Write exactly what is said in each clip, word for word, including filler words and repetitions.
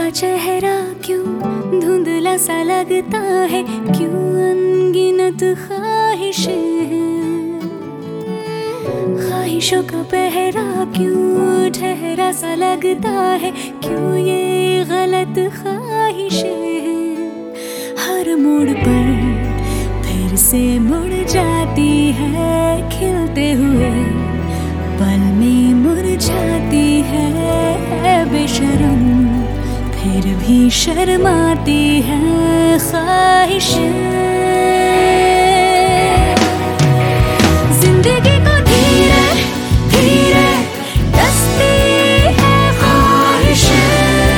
का चेहरा क्यों धुंधला सा लगता है, क्यों अनगिनत ख्वाहिशें हैं। ख्वाहिशों का पहरा क्यों ठहरा सा लगता है, क्यों ये गलत ख्वाहिशें हैं। हर मोड़ पर फिर से मुड़ जाती है, खिलते हुए पल में मुरझाती है। बेशरम फिर भी शर्माती है ख्वाहिशें। जिंदगी को धीरे धीरे डसती है ख्वाहिशें।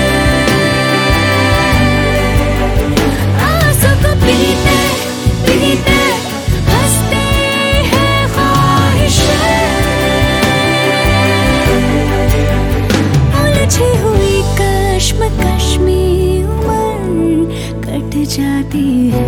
आंसू को पीते पीते हंसती है ख्वाहिशें। उलझी हुई कश्मकश में उम्र कट जाती है।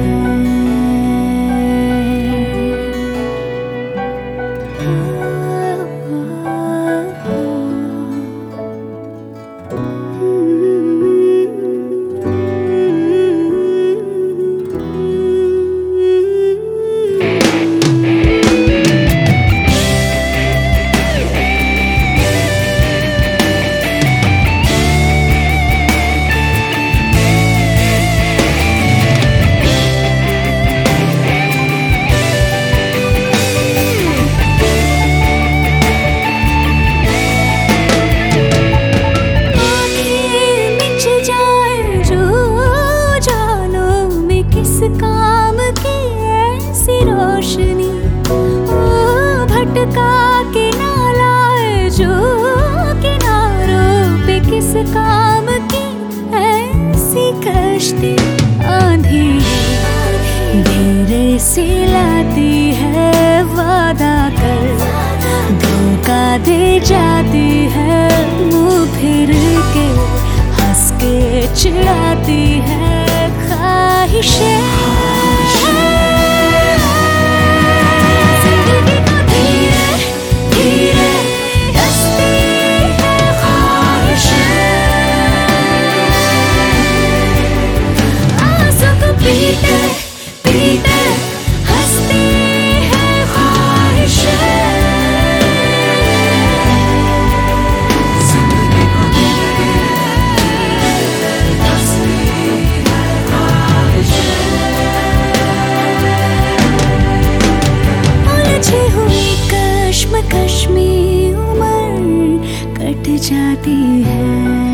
काम की ऐसी रोशनी ओ भटका के ना लाए, जो किनारों पे किस काम की ऐसी कश्ती। आंधी धीरे से लाती है वादा कर, धोखा दे जाती है। मुंह फिर के हंस के चिढ़ाती है ख्वाहिशें। जिंदगी को धीरे धीरे डसती है ख्वाहिशें। आंसू को पीते पीते हंसती है ख्वाहिशें। कश्मकश में उम्र कट जाती है।